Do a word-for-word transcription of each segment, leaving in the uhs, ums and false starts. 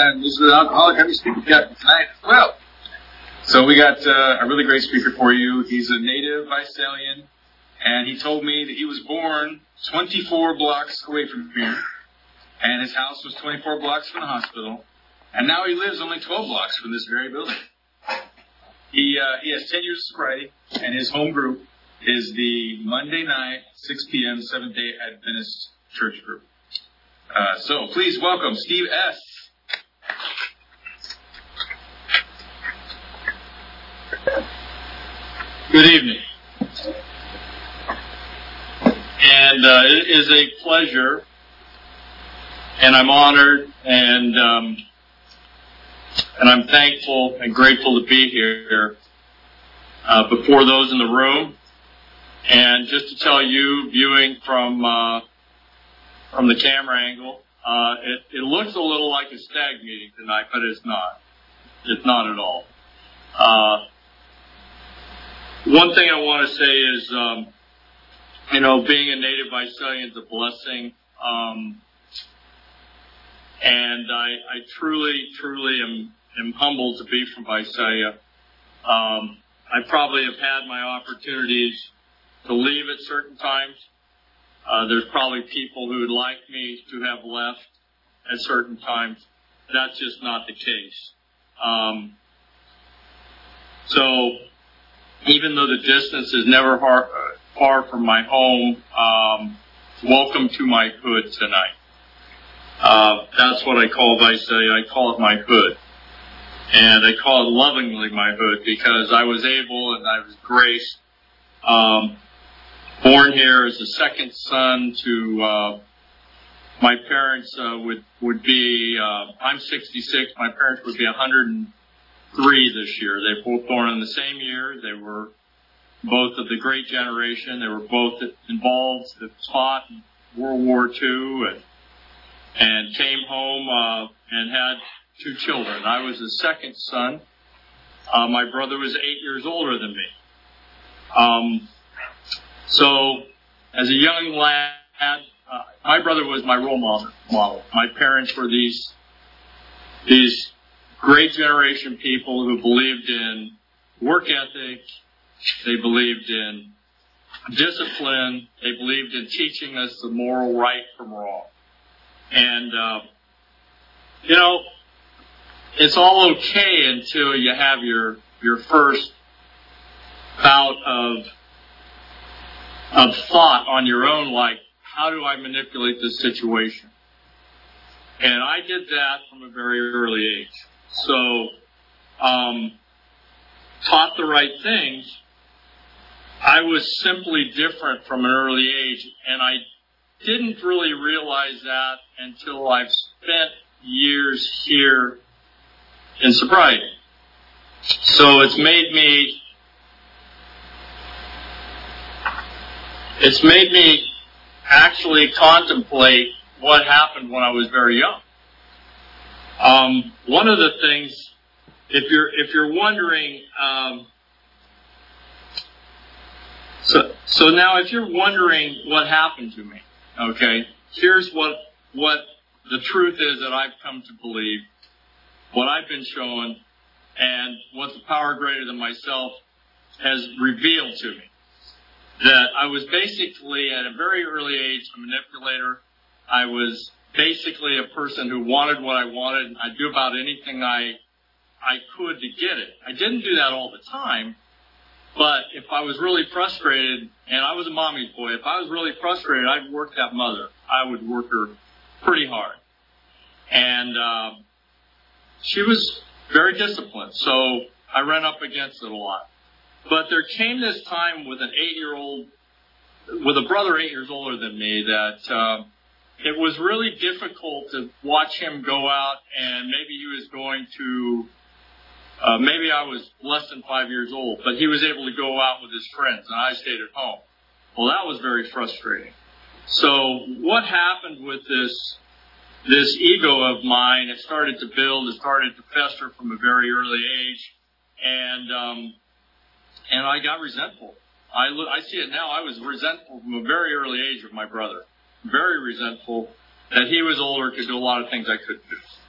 and this is an alcoholic. I'm speaking to Captain tonight as well. So we got uh, a really great speaker for you. He's a native Visalian, and he told me that he was born twenty-four blocks away from here, and his house was twenty-four blocks from the hospital, and now he lives only twelve blocks from this very building. He uh, he has ten years of sobriety, and his home group is the Monday night, six p.m., Seventh-day Adventist Church group. Uh, so please welcome Steve S. Good evening. And uh, it is a pleasure, and I'm honored, and um, and I'm thankful and grateful to be here uh, before those in the room. And just to tell you, viewing from uh, from the camera angle, uh, it, it looks a little like a stag meeting tonight, but it's not. It's not at all. Uh, one thing I want to say is, um, you know, being a native Visalian is a blessing. Um, and I, I truly, truly am, am humbled to be from Visalia. Um, I probably have had my opportunities to leave at certain times. Uh, there's probably people who would like me to have left at certain times. That's just not the case. Um, so even though the distance is never far, uh, far from my home, um, welcome to my hood tonight. Uh, that's what I call Visalia. I call it my hood. And I call it lovingly my hood because I was able and I was graced, um, born here as a second son to, uh, my parents, uh, would, would be, uh, I'm sixty-six, my parents would be one hundred three this year. They were both born in the same year. They were both of the great generation. They were both involved, they fought in World War Two and, and came home, uh, and had two children. I was the second son. Uh, my brother was eight years older than me. Um, So, as a young lad, uh, my brother was my role model. model. My parents were these these great generation people who believed in work ethic. They believed in discipline. They believed in teaching us the moral right from wrong. And, uh, you know, it's all okay until you have your your first bout of of thought on your own, like, how do I manipulate this situation? And I did that from a very early age. So, um, taught the right things. I was simply different from an early age, and I didn't really realize that until I've spent years here in sobriety. So it's made me It's made me actually contemplate what happened when I was very young. Um, one of the things, if you're if you're wondering, um, so so now if you're wondering what happened to me, okay, here's what what the truth is that I've come to believe, what I've been shown, and what the power greater than myself has revealed to me. That I was basically, at a very early age, a manipulator. I was basically a person who wanted what I wanted, and I'd do about anything I I could to get it. I didn't do that all the time, but if I was really frustrated, and I was a mommy's boy, if I was really frustrated, I'd work that mother. I would work her pretty hard. And uh, she was very disciplined, so I ran up against it a lot. But there came this time with an eight-year-old, with a brother eight years older than me, that uh, it was really difficult to watch him go out, and maybe he was going to, uh, maybe I was less than five years old, but he was able to go out with his friends, and I stayed at home. Well, that was very frustrating. So what happened with this this ego of mine? It started to build, it started to fester from a very early age, and um, And I got resentful. I, look, I see it now. I was resentful from a very early age of my brother. Very resentful that he was older, could do a lot of things I couldn't do.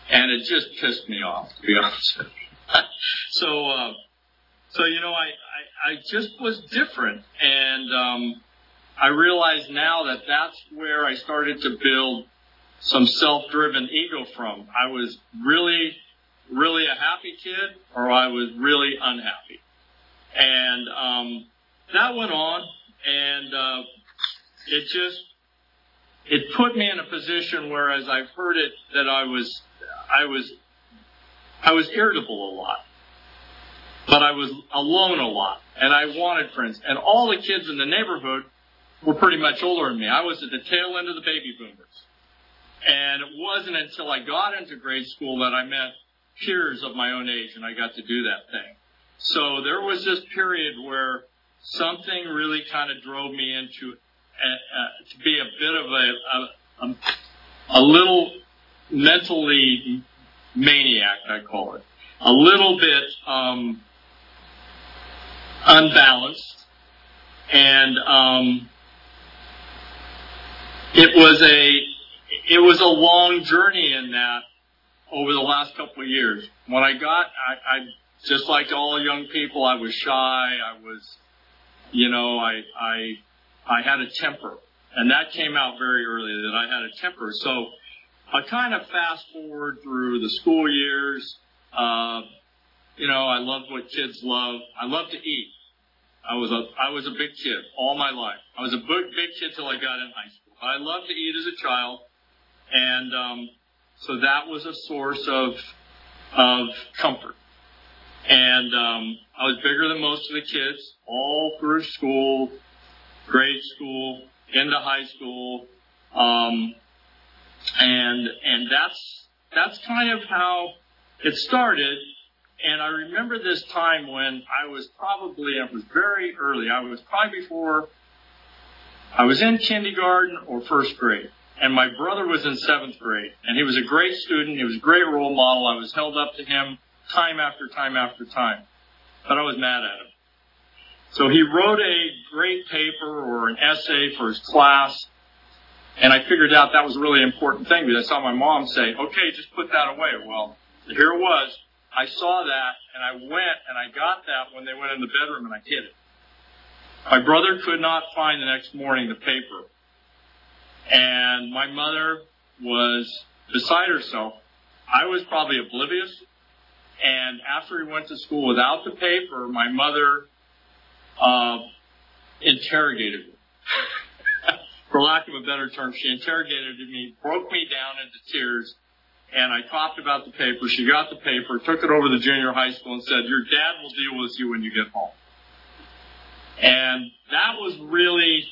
And it just pissed me off, to be honest with you. so, uh, so, you know, I, I, I just was different. And, um, I realize now that that's where I started to build some self-driven ego from. I was really, really a happy kid, or I was really unhappy. And, um, that went on, and, uh, it just, it put me in a position where, as I've heard it, that I was, I was, I was irritable a lot. But I was alone a lot, and I wanted friends. And all the kids in the neighborhood were pretty much older than me. I was at the tail end of the baby boomers. And it wasn't until I got into grade school that I met peers of my own age, and I got to do that thing. So there was this period where something really kind of drove me into uh, uh, to be a bit of a, a, a little mentally maniac, I call it. A little bit um, unbalanced. And um, it was a it was a long journey in that over the last couple of years. When I got, I, I just like all young people, I was shy. I was, you know, I I I had a temper, and that came out very early that I had a temper. So I kind of fast forward through the school years. Uh, you know, I loved what kids love. I love to eat. I was a I was a big kid all my life. I was a big big kid till I got in high school. I loved to eat as a child, and um, so that was a source of of comfort. And um, I was bigger than most of the kids all through school, grade school, into high school, um, and and that's that's kind of how it started. And I remember this time when I was probably, it was very early. I was probably before, I was in kindergarten or first grade. And my brother was in seventh grade. And he was a great student. He was a great role model. I was held up to him time after time after time. But I was mad at him. So he wrote a great paper or an essay for his class. And I figured out that was a really important thing because I saw my mom say, okay, just put that away. Well, here it was. I saw that, and I went, and I got that when they went in the bedroom, and I hid it. My brother could not find the next morning the paper. And my mother was beside herself. I was probably oblivious. And after he went to school without the paper, my mother uh, interrogated me. For lack of a better term, she interrogated me, broke me down into tears. And I talked about the paper. She got the paper, took it over to the junior high school and said, your dad will deal with you when you get home. And that was really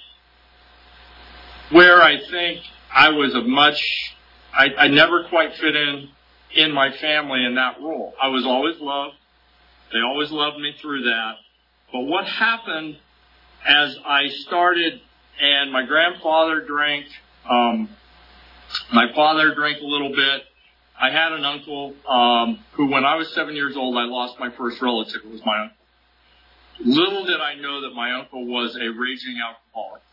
where I think I was a much, I, I never quite fit in in my family in that role. I was always loved. They always loved me through that. But what happened as I started, and my grandfather drank, um, my father drank a little bit. I had an uncle um, who, when I was seven years old, I lost my first relative. It was my uncle. Little did I know that my uncle was a raging alcoholic.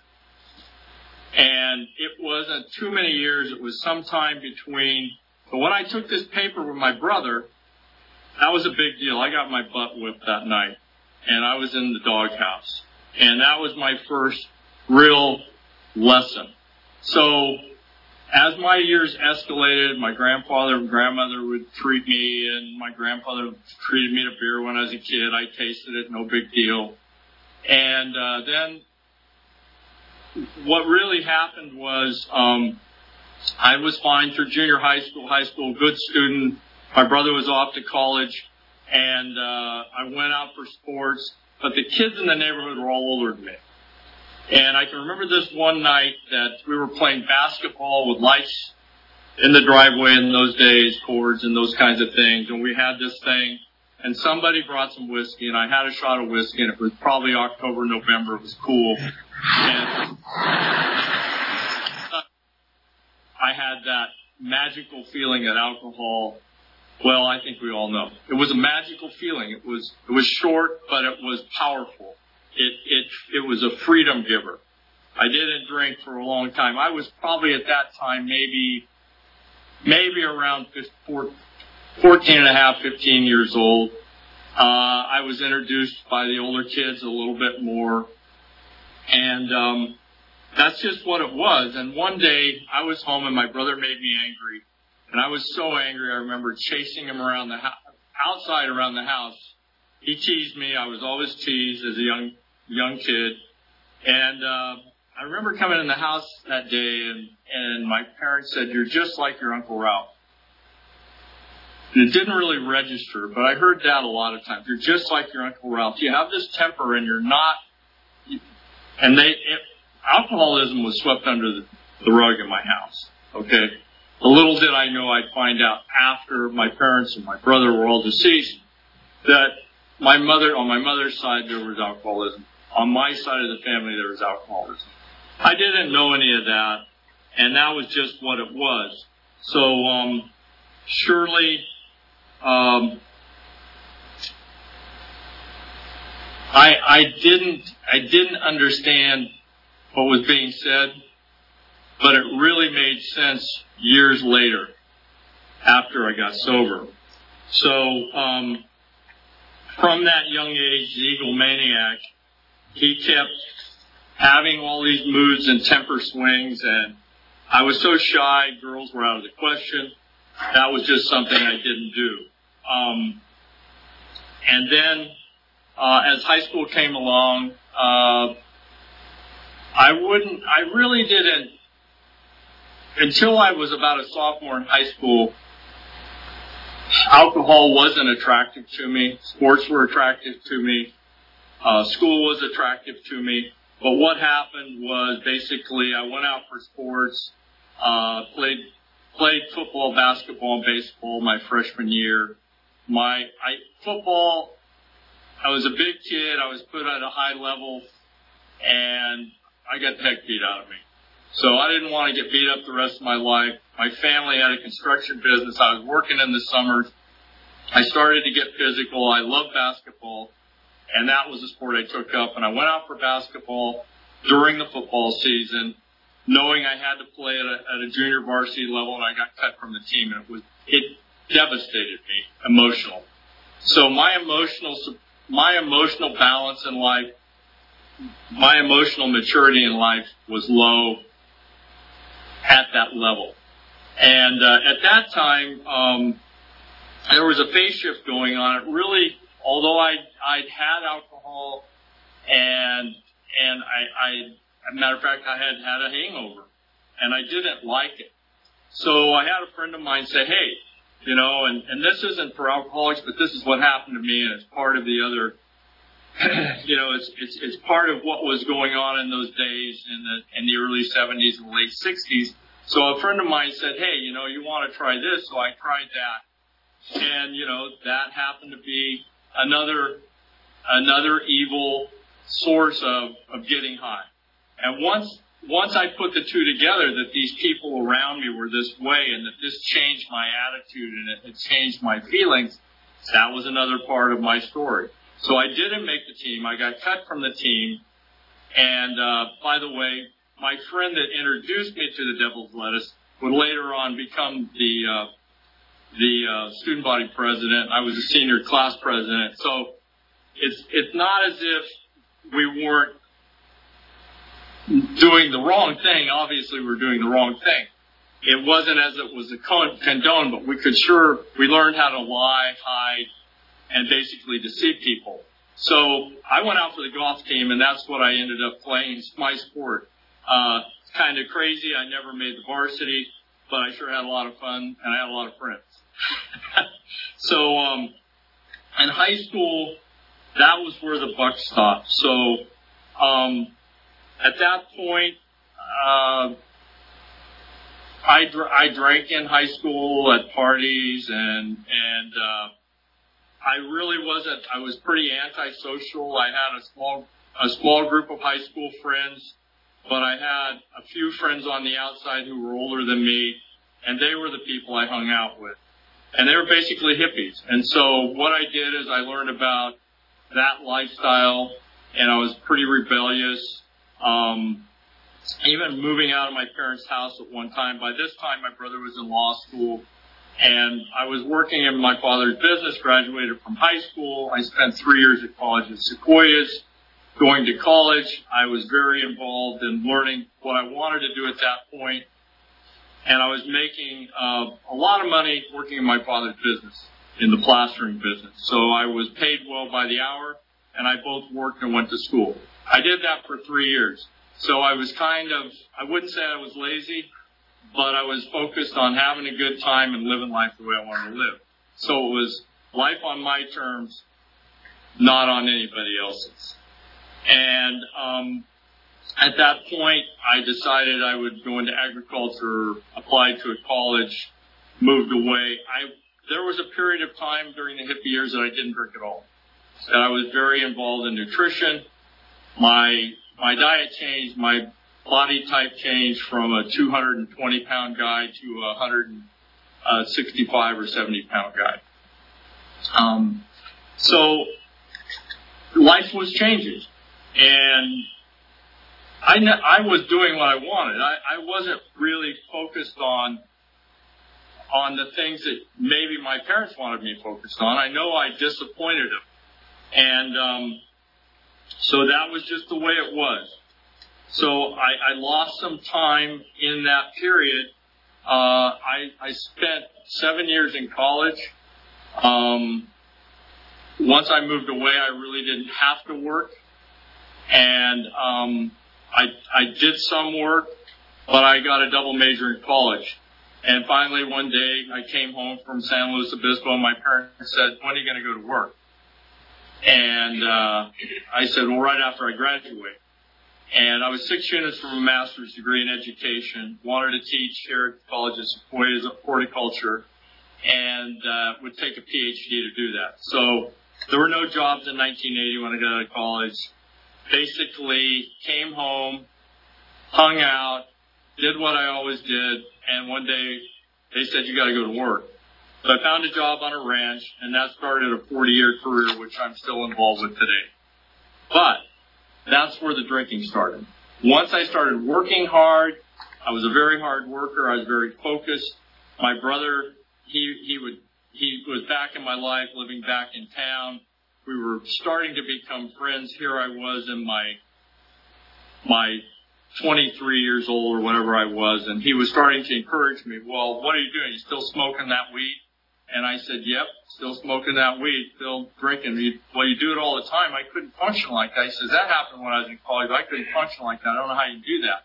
And it wasn't too many years. It was sometime between. But when I took this paper with my brother, that was a big deal. I got my butt whipped that night, and I was in the doghouse. And that was my first real lesson. So as my years escalated, my grandfather and grandmother would treat me, and my grandfather treated me to beer when I was a kid. I tasted it, no big deal. And uh, then what really happened was um, I was fine through junior high school, high school, good student. My brother was off to college, and uh, I went out for sports. But the kids in the neighborhood were all older than me. And I can remember this one night that we were playing basketball with lights in the driveway in those days, cords and those kinds of things. And we had this thing, and somebody brought some whiskey, and I had a shot of whiskey, and it was probably October, November. It was cool. And I had that magical feeling that alcohol, well, I think we all know. It was a magical feeling. It was it was short, but it was powerful. It it it was a freedom giver. I didn't drink for a long time. I was probably at that time maybe maybe around fourteen and a half, fifteen years old. Uh, I was introduced by the older kids a little bit more. And um, that's just what it was. And one day I was home and my brother made me angry. And I was so angry, I remember chasing him around the house, outside around the house. He teased me. I was always teased as a young young kid. And uh, I remember coming in the house that day, and, and my parents said, "You're just like your Uncle Ralph." And it didn't really register, but I heard that a lot of times. You're just like your Uncle Ralph. You have this temper, and you're not. And they, it, alcoholism was swept under the, the rug in my house. Okay, the little did I know I'd find out after my parents and my brother were all deceased that my mother, on my mother's side, there was alcoholism. On my side of the family, there was alcoholism. I didn't know any of that, and that was just what it was. So, um, surely, um, I, I didn't, I didn't understand what was being said, but it really made sense years later, after I got sober. So, um, from that young age, the egomaniac, he kept having all these moods and temper swings, and I was so shy, girls were out of the question. That was just something I didn't do. Um, and then, uh, as high school came along, uh, I wouldn't, I really didn't, until I was about a sophomore in high school, alcohol wasn't attractive to me. Sports were attractive to me. Uh, school was attractive to me. But what happened was basically I went out for sports, uh, played, played football, basketball, and baseball my freshman year. My, I, football, I was a big kid. I was put at a high level, and I got the heck beat out of me. So I didn't want to get beat up the rest of my life. My family had a construction business. I was working in the summers. I started to get physical. I loved basketball, and that was the sport I took up. And I went out for basketball during the football season, knowing I had to play at a, at a junior varsity level, and I got cut from the team. And it was it devastated me emotional. So my emotional my emotional balance in life, my emotional maturity in life was low at that level. And uh, at that time, um, there was a phase shift going on. It really, although I'd, I'd had alcohol and and I, I, as a matter of fact, I had had a hangover, and I didn't like it. So I had a friend of mine say, "Hey, you know, and, and this isn't for alcoholics, but this is what happened to me, and it's part of the other." You know, it's, it's, it's part of what was going on in those days in the, in the early seventies and late sixties. So a friend of mine said, "Hey, you know, you want to try this?" So I tried that. And, you know, that happened to be another, another evil source of, of getting high. And once, once I put the two together, that these people around me were this way and that this changed my attitude and it, it changed my feelings, that was another part of my story. So I didn't make the team. I got cut from the team. And, uh, by the way, my friend that introduced me to the Devil's Lettuce would later on become the, uh, the, uh, student body president. I was a senior class president. So it's, it's not as if we weren't doing the wrong thing. Obviously, we're doing the wrong thing. It wasn't as it was a condone, but we could sure, we learned how to lie, hide, and basically deceive people. So I went out for the golf team, and that's what I ended up playing. It's my sport. Uh, it's kind of crazy. I never made the varsity, but I sure had a lot of fun, and I had a lot of friends. So um, in high school, that was where the buck stopped. So um, at that point, uh, I, dr- I drank in high school at parties, and and uh, I really wasn't, I was pretty antisocial. I had a small, a small group of high school friends, but I had a few friends on the outside who were older than me, and they were the people I hung out with. And they were basically hippies. And so what I did is I learned about that lifestyle, and I was pretty rebellious. Um, even moving out of my parents' house at one time. By this time, my brother was in law school, and I was working in my father's business, graduated from high school. I spent three years at college at Sequoias. Going to college, I was very involved in learning what I wanted to do at that point, and I was making uh, a lot of money working in my father's business, in the plastering business. So I was paid well by the hour, and I both worked and went to school. I did that for three years. So I was kind of, I wouldn't say I was lazy, but I was focused on having a good time and living life the way I wanted to live. So it was life on my terms, not on anybody else's. And um, at that point, I decided I would go into agriculture, applied to a college, moved away. I There was a period of time during the hippie years that I didn't drink at all. That I was very involved in nutrition. My my diet changed. My body type changed from a two hundred twenty pound guy to a one hundred sixty-five or seventy pound guy. Um, so life was changing, and I I was doing what I wanted. I, I wasn't really focused on on the things that maybe my parents wanted me focused on. I know I disappointed them. And um, so that was just the way it was. So I, I lost some time in that period. Uh, I, I spent seven years in college. Um, once I moved away, I really didn't have to work. And um, I, I did some work, but I got a double major in college. And finally, one day, I came home from San Luis Obispo, and my parents said, "When are you going to go to work?" And uh, I said, "Well, right after I graduate." And I was six units from a master's degree in education, wanted to teach here at the College of Sequoias horticulture, and uh, would take a P H D to do that. So there were no jobs in nineteen eighty when I got out of college. Basically, came home, hung out, did what I always did, and one day they said, "You got to go to work." So I found a job on a ranch, and that started a forty-year career, which I'm still involved with today. But that's where the drinking started. Once I started working hard, I was a very hard worker. I was very focused. My brother, he he would he was back in my life, living back in town. We were starting to become friends. Here I was in my my twenty-three years old or whatever I was, and he was starting to encourage me. "Well, what are you doing? You still smoking that weed?" And I said, "Yep, still smoking that weed, still drinking." He, "Well, you do it all the time." I couldn't function like that. He says, "That happened when I was in college. I couldn't function like that. I don't know how you do that."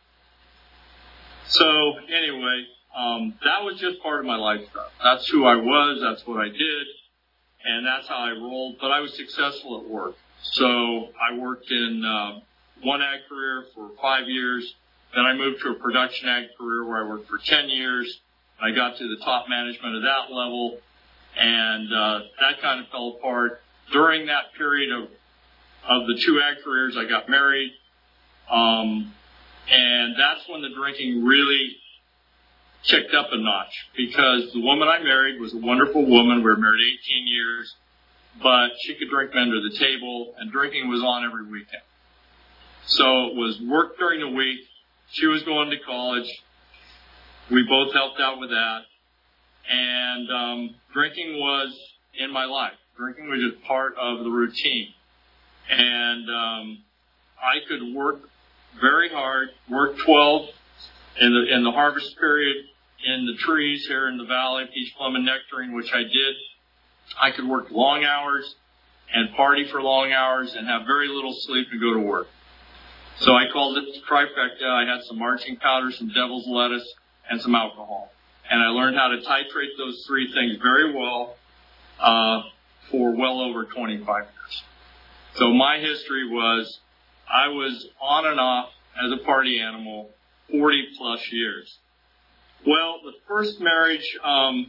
So anyway, um, that was just part of my lifestyle. That's who I was. That's what I did. And that's how I rolled. But I was successful at work. So I worked in uh, one ag career for five years. Then I moved to a production ag career where I worked for ten years. I got to the top management of that level. And uh, that kind of fell apart. During that period of of the two ag careers, I got married. Um, and that's when the drinking really kicked up a notch, because the woman I married was a wonderful woman. We were married eighteen years, but she could drink men to the table, and drinking was on every weekend. So it was work during the week. She was going to college. We both helped out with that. And um, drinking was in my life. Drinking was just part of the routine. And um, I could work very hard, work twelve in the in the harvest period in the trees here in the valley, peach, plum, and nectarine, which I did. I could work long hours and party for long hours and have very little sleep and go to work. So I called it the trifecta. I had some marching powder, some devil's lettuce, and some alcohol. And I learned how to titrate those three things very well uh, for well over twenty-five years. So my history was I was on and off as a party animal forty plus years. Well, the first marriage, um,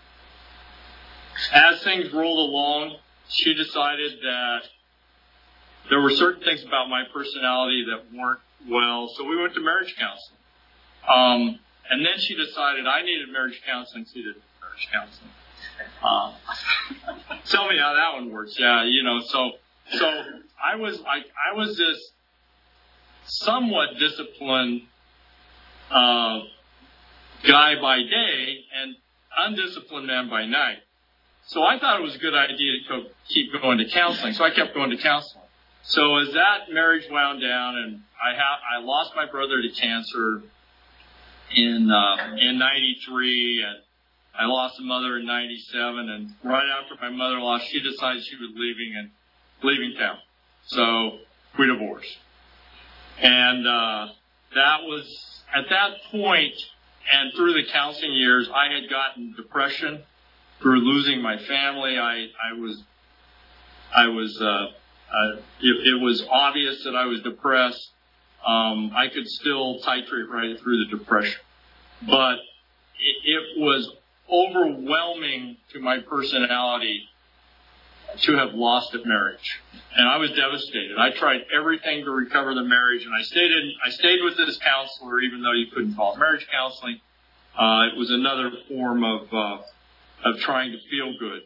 as things rolled along, she decided that there were certain things about my personality that weren't well, so we went to marriage counseling. Um, and then she decided I needed marriage counseling. She did marriage counseling. Um, tell me how that one works. Yeah, you know, so so I was I, I was this somewhat disciplined uh, guy by day and undisciplined man by night. So I thought it was a good idea to co- keep going to counseling. So I kept going to counseling. So as that marriage wound down, and I ha- I lost my brother to cancer in uh, in ninety-three, and I lost a mother in ninety-seven, and right after my mother lost, she decided she was leaving and leaving town. So we divorced. And uh, that was, at that point, and through the counseling years, I had gotten depression through losing my family. I, I was, I was, uh, uh, it, it was obvious that I was depressed. Um, I could still titrate right through the depression. But it, it was overwhelming to my personality to have lost a marriage. And I was devastated. I tried everything to recover the marriage, and I stayed in, I stayed with this counselor, even though you couldn't call it marriage counseling. Uh, it was another form of, uh, of trying to feel good.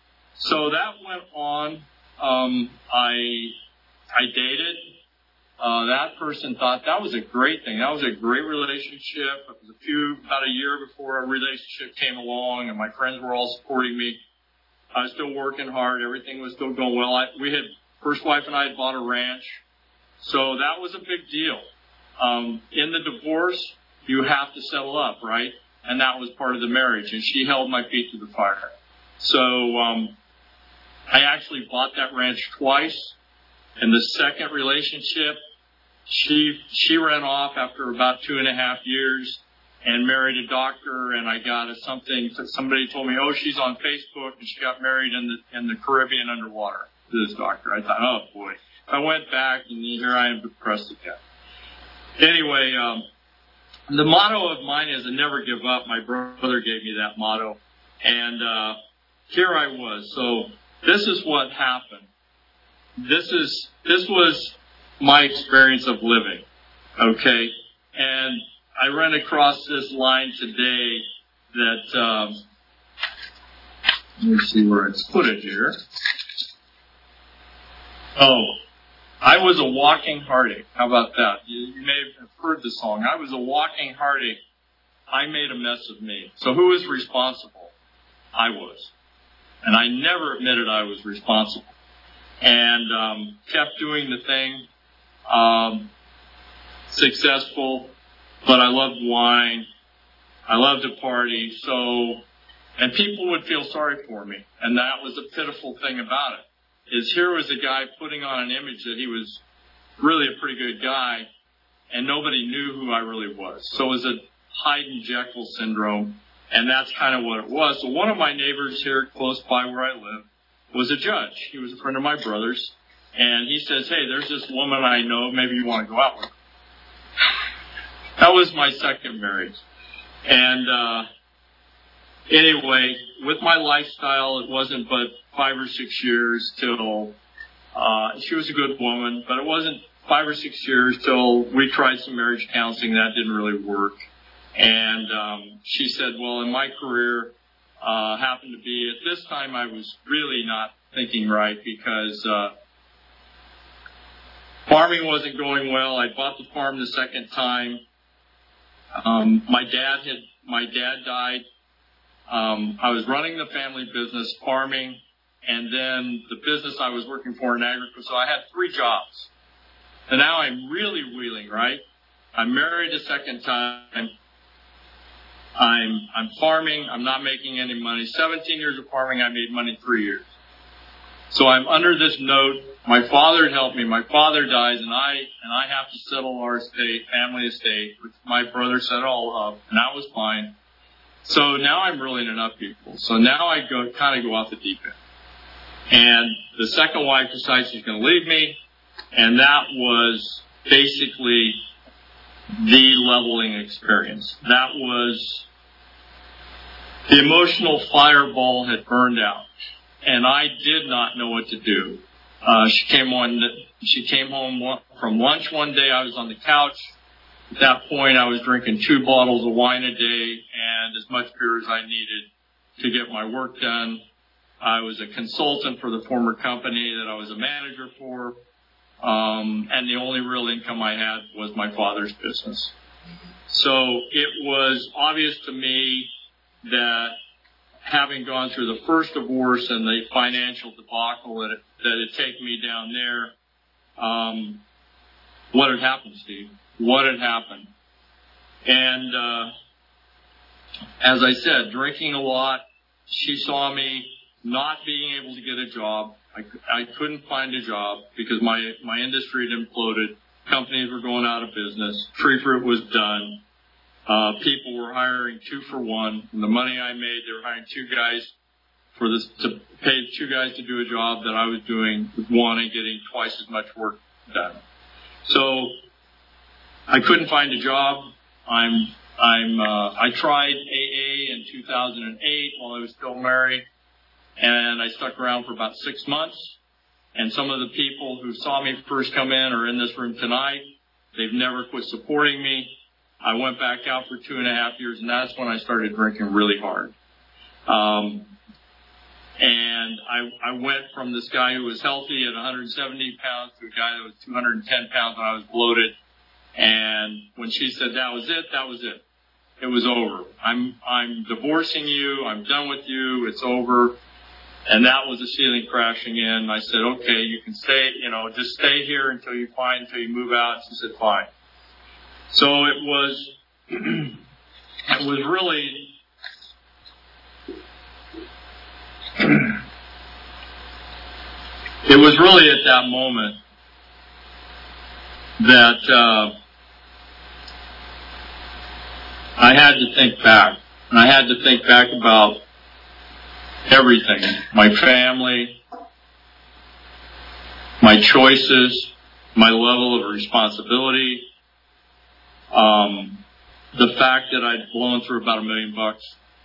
So that went on. Um, I, I dated. Uh, that person thought that was a great thing. That was a great relationship. It was a few, about a year before our relationship came along, and my friends were all supporting me. I was still working hard. Everything was still going well. I, we had, first wife and I had bought a ranch. So that was a big deal. Um, in the divorce, you have to settle up, right? And that was part of the marriage. And she held my feet to the fire. So, um, I actually bought that ranch twice. In the second relationship, she, she ran off after about two and a half years and married a doctor, and I got a something, somebody told me, oh, she's on Facebook, and she got married in the, in the Caribbean underwater to this doctor. I thought, oh boy. I went back, and here I am depressed again. Anyway, um, the motto of mine is to never give up. My brother gave me that motto, and, uh, here I was. So this is what happened. This is, this was my experience of living. Okay. And I ran across this line today that, um, let me see where it's put it here. Oh, I was a walking heartache. How about that? You, you may have heard the song. I was a walking heartache. I made a mess of me. So who was responsible? I was. And I never admitted I was responsible. And um, kept doing the thing. Um, successful. But I loved wine. I loved to party. So, and people would feel sorry for me. And that was the pitiful thing about it. Is here was a guy putting on an image that he was really a pretty good guy, and nobody knew who I really was. So it was a Hyde and Jekyll syndrome, and that's kind of what it was. So one of my neighbors here close by where I live was a judge. He was a friend of my brother's, and he says, hey, there's this woman I know, maybe you want to go out with her. That was my second marriage. And uh anyway, with my lifestyle, it wasn't but five or six years till, uh, she was a good woman, but it wasn't five or six years till we tried some marriage counseling. That didn't really work. And, um, she said, well, in my career, uh, happened to be at this time I was really not thinking right because, uh, farming wasn't going well. I bought the farm the second time. Um, my dad had, my dad died. Um, I was running the family business, farming, and then the business I was working for in agriculture. So I had three jobs. And now I'm really wheeling, right? I'm married a second time. I'm, I'm farming. I'm not making any money. seventeen years of farming, I made money three years. So I'm under this note. My father had helped me. My father dies, and I, and I have to settle our estate, family estate, which my brother set all up, and that was fine. So now I'm really in enough people. So now I go kind of go off the deep end. And the second wife decides she's going to leave me. And that was basically the leveling experience. That was the emotional fireball had burned out. And I did not know what to do. Uh, she came on, she came home one, from lunch one day. I was on the couch. At that point, I was drinking two bottles of wine a day and as much beer as I needed to get my work done. I was a consultant for the former company that I was a manager for. Um, and the only real income I had was my father's business. So it was obvious to me that having gone through the first divorce and the financial debacle that it, that had taken me down there, um, what had happened, Steve? What had happened? And uh, as I said, drinking a lot, she saw me not being able to get a job. I, I couldn't find a job because my, my industry had imploded. Companies were going out of business. Tree Fruit was done. Uh, people were hiring two for one. And the money I made, they were hiring two guys for this, to pay two guys to do a job that I was doing with one and getting twice as much work done. So I couldn't find a job. I'm, I'm, uh, I tried A A in two thousand eight while I was still married, and I stuck around for about six months. And some of the people who saw me first come in are in this room tonight. They've never quit supporting me. I went back out for two and a half years, and that's when I started drinking really hard. Um, and I, I went from this guy who was healthy at one hundred seventy pounds to a guy that was two hundred ten pounds when I was bloated. And when she said that was it, that was it. It was over. I'm, I'm divorcing you. I'm done with you. It's over. And that was the ceiling crashing in. I said, okay, you can stay, you know, just stay here until you find, until you move out. She said, fine. So it was, it was really, it was really at that moment that uh, I had to think back. And I had to think back about everything. My family, my choices, my level of responsibility, um, the fact that I'd blown through about a million bucks.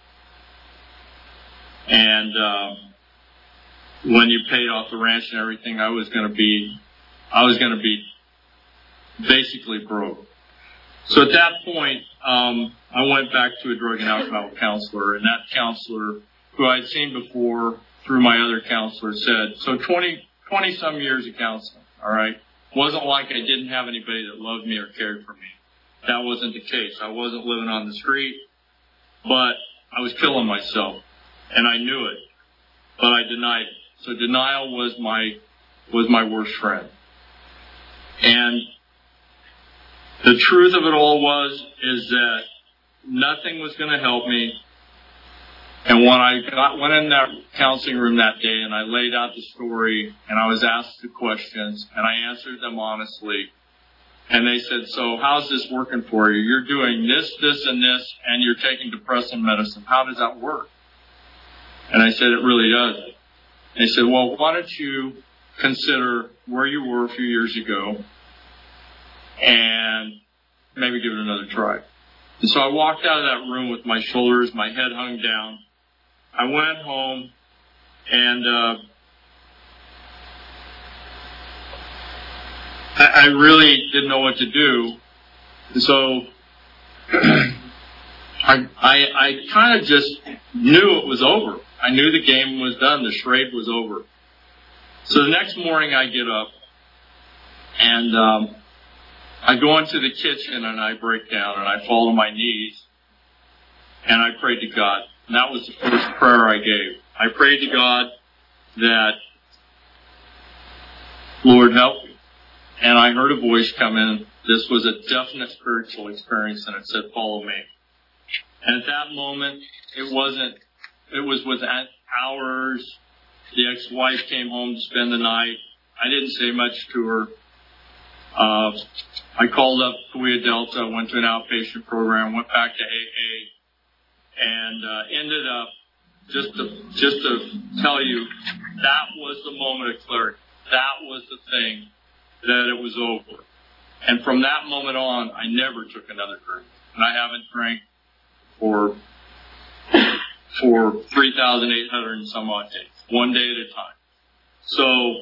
And uh, when you paid off the ranch and everything, I was going to be, I was going to be basically broke. So at that point, um, I went back to a drug and alcohol counselor, and that counselor, who I'd seen before through my other counselor, said, so twenty, twenty some years of counseling, all right? Wasn't like I didn't have anybody that loved me or cared for me. That wasn't the case. I wasn't living on the street, but I was killing myself, and I knew it, but I denied it. So denial was my, was my worst friend. And the truth of it all was, is that nothing was going to help me. And when I got, went in that counseling room that day and I laid out the story and I was asked the questions and I answered them honestly, and they said, so how's this working for you? You're doing this, this, and this, and you're taking depressant medicine. How does that work? And I said, it really does. And they said, well, why don't you consider where you were a few years ago and maybe give it another try. And so I walked out of that room with my shoulders, my head hung down. I went home and uh, I, I really didn't know what to do. And so I, I, I kind of just knew it was over. I knew the game was done. The charade was over. So the next morning I get up and um, I go into the kitchen and I break down and I fall to my knees and I prayed to God. And that was the first prayer I gave. I prayed to God that, Lord, help me. And I heard a voice come in. This was a definite spiritual experience, and it said, follow me. And at that moment, it wasn't, it was within hours. The ex-wife came home to spend the night. I didn't say much to her. Uh, I called up Cahuilla Delta, went to an outpatient program, went back to A A, and uh, ended up, just to, just to tell you, that was the moment of clarity. That was the thing, that it was over. And from that moment on, I never took another drink. And I haven't drank for, for three thousand eight hundred and some odd days, one day at a time. So,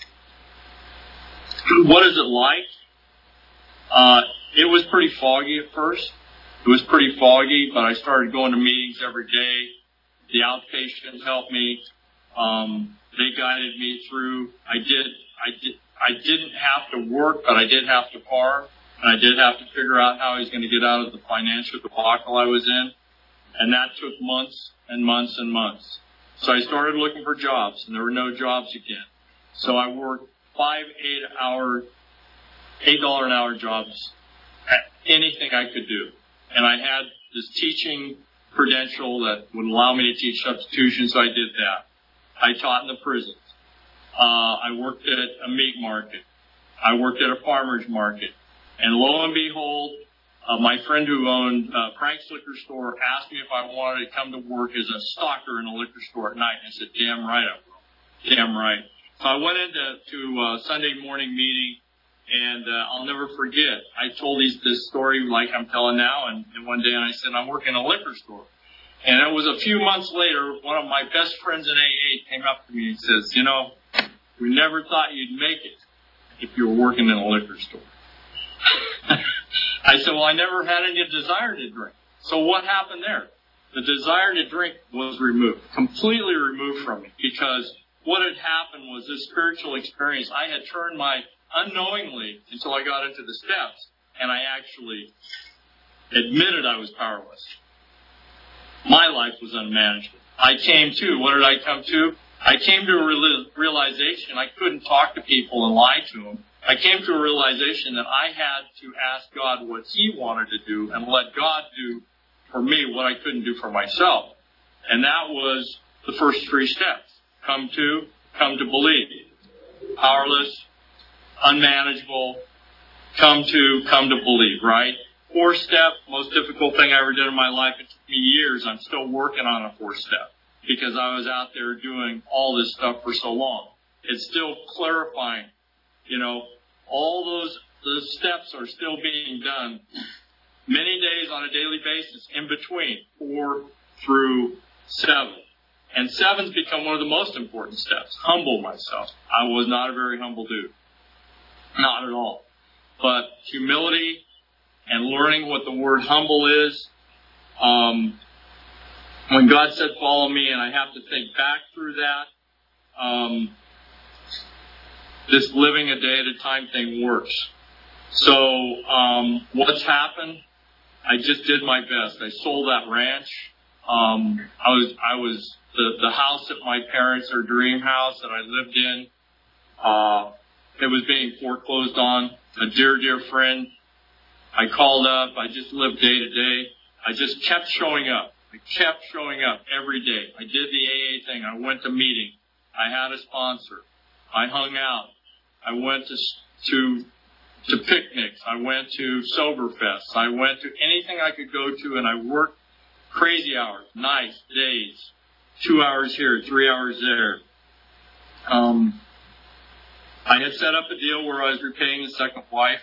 what is it like? Uh, it was pretty foggy at first. It was pretty foggy, but I started going to meetings every day. The outpatients helped me. Um, they guided me through. I did, I did, I didn't have to work, but I did have to farm. and I did have to figure out how I was going to get out of the financial debacle I was in, and that took months and months and months. So I started looking for jobs, and there were no jobs again. So I worked five eight-hour, eight dollar an hour jobs at anything I could do, and I had this teaching credential that would allow me to teach substitution, so I did that. I taught in the prisons. Uh, I worked at a meat market. I worked at a farmer's market. And lo and behold, uh, my friend who owned uh, Frank's Liquor Store asked me if I wanted to come to work as a stalker in a liquor store at night. And I said, damn right I will. Damn right. So I went into to uh, Sunday morning meeting, and uh, I'll never forget. I told these, this story like I'm telling now, and, and one day and I said, I'm working in a liquor store. And it was a few months later, one of my best friends in A A came up to me and says, you know, we never thought you'd make it if you were working in a liquor store. I said, well, I never had any desire to drink. So what happened there? The desire to drink was removed, completely removed from me, because what had happened was this spiritual experience. I had turned my unknowingly until I got into the steps, and I actually admitted I was powerless. My life was unmanageable. I came to, what did I come to? I came to a realization I couldn't talk to people and lie to them. I came to a realization that I had to ask God what He wanted to do and let God do for me what I couldn't do for myself. And that was the first three steps. Come to, come to believe. Powerless, unmanageable, come to, come to believe, right? Fourth step, most difficult thing I ever did in my life. It took me years. I'm still working on a fourth step because I was out there doing all this stuff for so long. It's still clarifying. You know, all those, those steps are still being done many days on a daily basis in between four through seven. And seven's become one of the most important steps. Humble myself. I was not a very humble dude. Not at all. But humility and learning what the word humble is. Um, when God said follow me, and I have to think back through that, um, this living a day at a time thing works. So um, what's happened? I just did my best. I sold that ranch. Um, I was I was the the house that my parents, their dream house that I lived in. Uh, it was being foreclosed on. A dear dear friend. I called up. I just lived day to day. I just kept showing up. I kept showing up every day. I did the A A thing. I went to meetings. I had a sponsor. I hung out. I went to to to picnics. I went to Soberfest. I went to anything I could go to, and I worked crazy hours, nights, days, two hours here, three hours there. Um, I had set up a deal where I was repaying the second wife,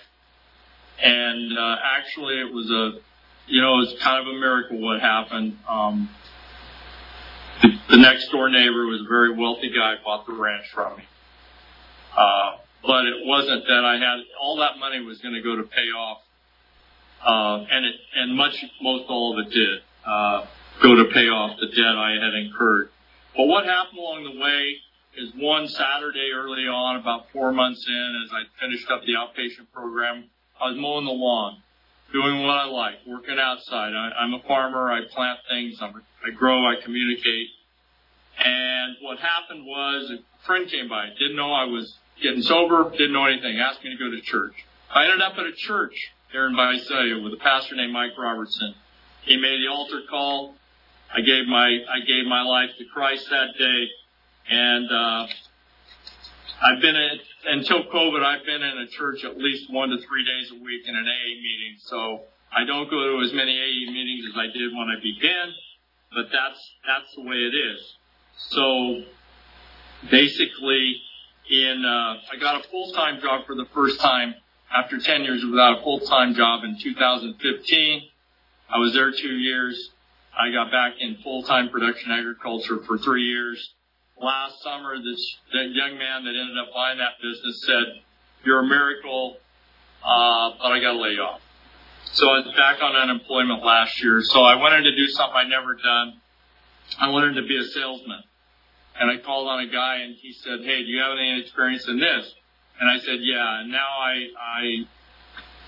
and uh, actually it was a, you know, it was kind of a miracle what happened. Um, the, the next door neighbor was a very wealthy guy, bought the ranch from me. Uh, but it wasn't that I had, all that money was going to go to pay off, uh, and it, and much, most all of it did, uh, go to pay off the debt I had incurred. But what happened along the way is one Saturday early on, about four months in, as I finished up the outpatient program, I was mowing the lawn, doing what I like, working outside. I, I'm a farmer. I plant things. I'm, I grow. I communicate. And what happened was a friend came by. Didn't know I was getting sober. Didn't know anything. Asked me to go to church. I ended up at a church there in Visalia with a pastor named Mike Robertson. He made the altar call. I gave my I gave my life to Christ that day. And uh, I've been in, until COVID, I've been in a church at least one to three days a week in an A A meeting. So I don't go to as many A A meetings as I did when I began, but that's that's the way it is. So basically, in uh, I got a full-time job for the first time after ten years without a full-time job in two thousand fifteen. I was there two years. I got back in full-time production agriculture for three years. Last summer, this that young man that ended up buying that business said, "You're a miracle, uh, but I got to lay you off." So I was back on unemployment last year. So I wanted to do something I'd never done. I wanted to be a salesman. And I called on a guy, and he said, "Hey, do you have any experience in this?" And I said, "Yeah." And now I, I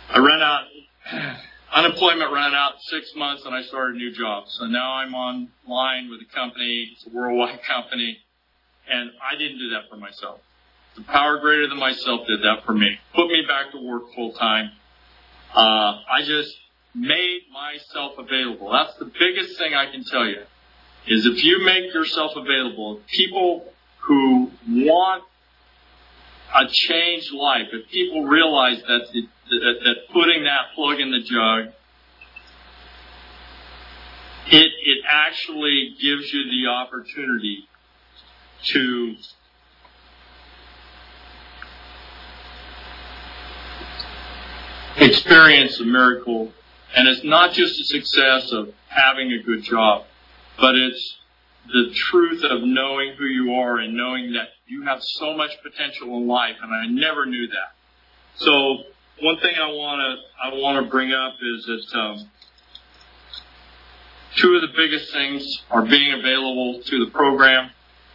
I ran out, unemployment ran out six months and I started a new job. So now I'm online with a company, it's a worldwide company, and I didn't do that for myself. The power greater than myself did that for me. Put me back to work full time. Uh, I just made myself available. That's the biggest thing I can tell you, is if you make yourself available, people who want a changed life, if people realize that, the, that, that putting that plug in the jug, it, it actually gives you the opportunity to experience a miracle. And it's not just a success of having a good job, but it's the truth of knowing who you are and knowing that you have so much potential in life, and I never knew that. So one thing I want to I want to bring up is that um, two of the biggest things are being available to the program.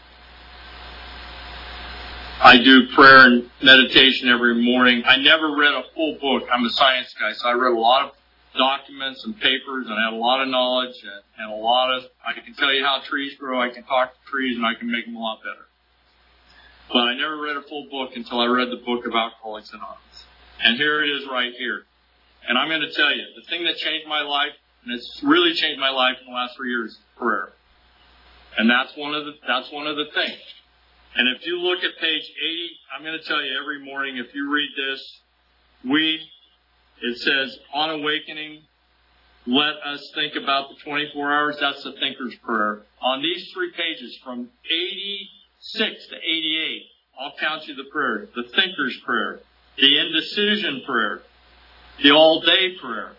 I do prayer and meditation every morning. I never read a full book. I'm a science guy, so I read a lot of documents and papers, and I had a lot of knowledge and, and a lot of, I can tell you how trees grow, I can talk to trees, and I can make them a lot better. But I never read a full book until I read the book of Alcoholics Anonymous. And here it is right here. And I'm going to tell you, the thing that changed my life, and it's really changed my life in the last three years, is prayer. And that's one of the, that's one of the things. And if you look at page eighty, I'm going to tell you every morning, if you read this, we, it says, on awakening, let us think about the twenty-four hours. That's the thinker's prayer. On these three pages, from eighty-six to eighty-eight, I'll count you the prayer. The thinker's prayer, the indecision prayer, the all-day prayer.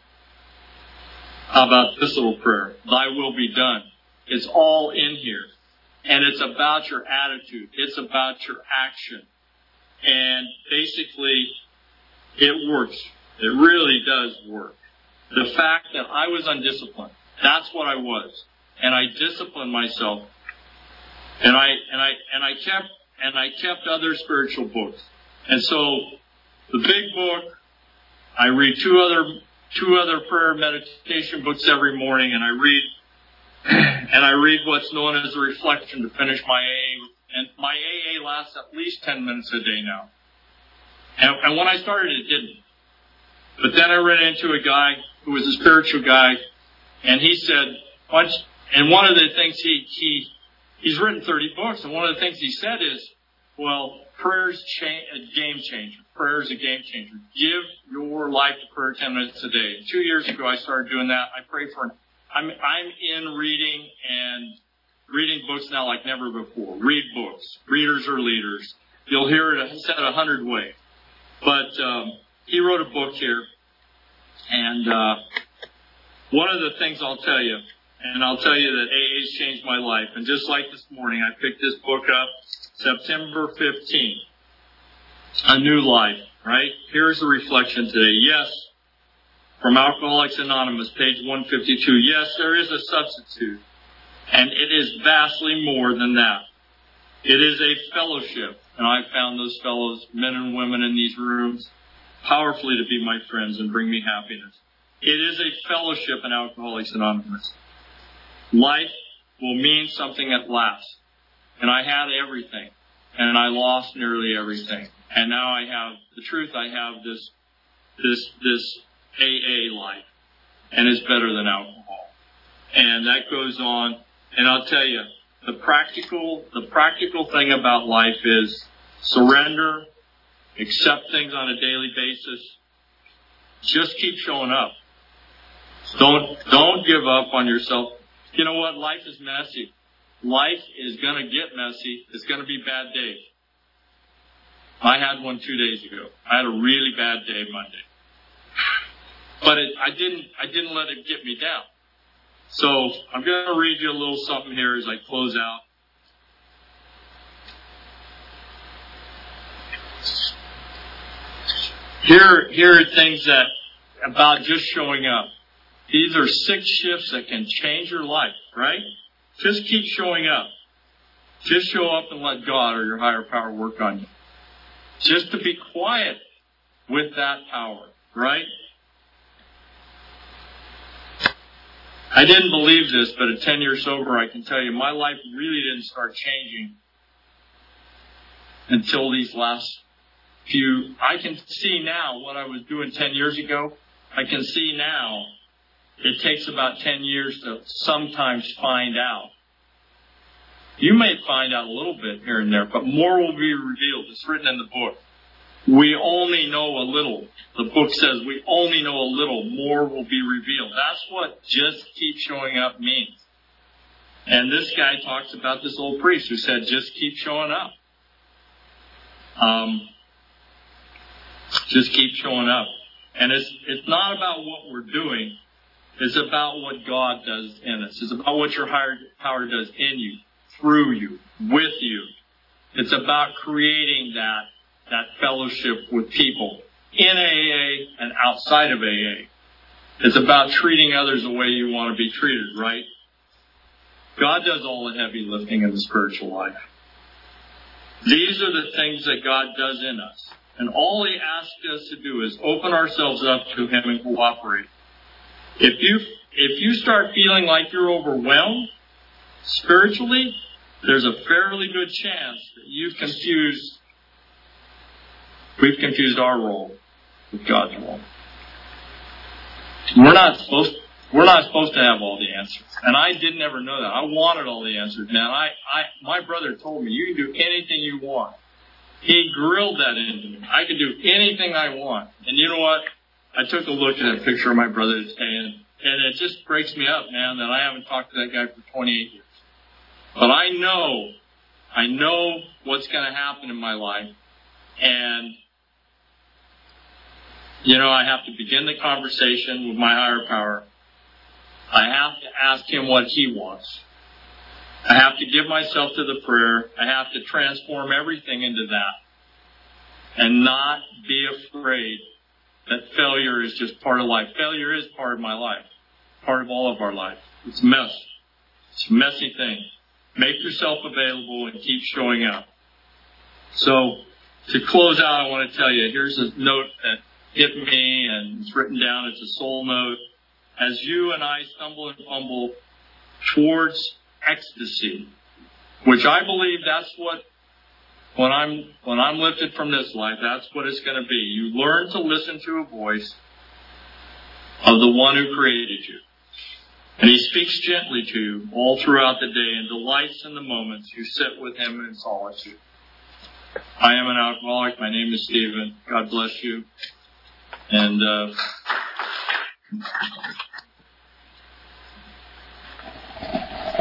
How about this little prayer? Thy will be done. It's all in here. And it's about your attitude. It's about your action. And basically, it works. It really does work. The fact that I was undisciplined, that's what I was. And I disciplined myself. And I, and I, and I kept, and I kept other spiritual books. And so, the big book, I read two other, two other prayer meditation books every morning, and I read And I read what's known as a reflection to finish my A A. And my A A lasts at least ten minutes a day now. And, and when I started, it didn't. But then I ran into a guy who was a spiritual guy, and he said, once, and one of the things he, he, he's written thirty books, and one of the things he said is, well, prayer's cha- a game changer. Prayer is a game changer. Give your life to prayer ten minutes a day. Two years ago, I started doing that. I pray for an I'm, I'm in reading and reading books now like never before. Read books. Readers are leaders. You'll hear it said a hundred ways. But um, he wrote a book here. And uh, one of the things I'll tell you, and I'll tell you that A A's changed my life. And just like this morning, I picked this book up September fifteenth. A New Life, right? Here's the reflection today. Yes. From Alcoholics Anonymous, page one fifty-two. Yes, there is a substitute, and it is vastly more than that. It is a fellowship, and I found those fellows, men and women in these rooms, powerfully to be my friends and bring me happiness. It is a fellowship in Alcoholics Anonymous. Life will mean something at last, and I had everything, and I lost nearly everything, and now I have, the truth, I have this, this, this, A A life, and it's better than alcohol. And that goes on, and I'll tell you, the practical, the practical thing about life is surrender, accept things on a daily basis, just keep showing up. Don't, don't give up on yourself. You know what? Life is messy. Life is gonna get messy. It's gonna be bad days. I had one two days ago. I had a really bad day Monday. But it, I didn't, I didn't let it get me down. So I'm going to read you a little something here as I close out. Here, here are things that about just showing up. These are six shifts that can change your life, right? Just keep showing up. Just show up and let God or your higher power work on you. Just to be quiet with that power. right? I didn't believe this, but at ten years sober, I can tell you my life really didn't start changing until these last few. I can see now what I was doing ten years ago. I can see now it takes about ten years to sometimes find out. You may find out a little bit here and there, but more will be revealed. It's written in the book. We only know a little. The book says we only know a little. More will be revealed. That's what just keep showing up means. And this guy talks about this old priest who said, just keep showing up. Um, just keep showing up. And it's it's not about what we're doing. It's about what God does in us. It's about what your higher power does in you, through you, with you. It's about creating that that fellowship with people in A A and outside of A A. It's about treating others the way you want to be treated, right? God does all the heavy lifting in the spiritual life. These are the things that God does in us. And all He asks us to do is open ourselves up to Him and cooperate. If you, if you start feeling like you're overwhelmed spiritually, there's a fairly good chance that you've confused, we've confused our role with God's role. We're not supposed, we're not supposed to have all the answers. And I didn't ever know that. I wanted all the answers, man. I, I, my brother told me, you can do anything you want. He grilled that into me. I could do anything I want. And you know what? I took a look at that picture of my brother today, and, and it just breaks me up, man, that I haven't talked to that guy for twenty-eight years. But I know, I know what's going to happen in my life. And, you know, I have to begin the conversation with my higher power. I have to ask Him what He wants. I have to give myself to the prayer. I have to transform everything into that. And not be afraid that failure is just part of life. Failure is part of my life. Part of all of our life. It's a mess. It's a messy thing. Make yourself available and keep showing up. So, to close out, I want to tell you, here's a note that hit me, and it's written down. It's a soul note. As you and I stumble and fumble towards ecstasy, which I believe that's what, when I'm when I'm lifted from this life, that's what it's going to be. You learn to listen to a voice of the one who created you. And He speaks gently to you all throughout the day and delights in the moments you sit with Him in solitude. I am an alcoholic. My name is Stephen. God bless you. And uh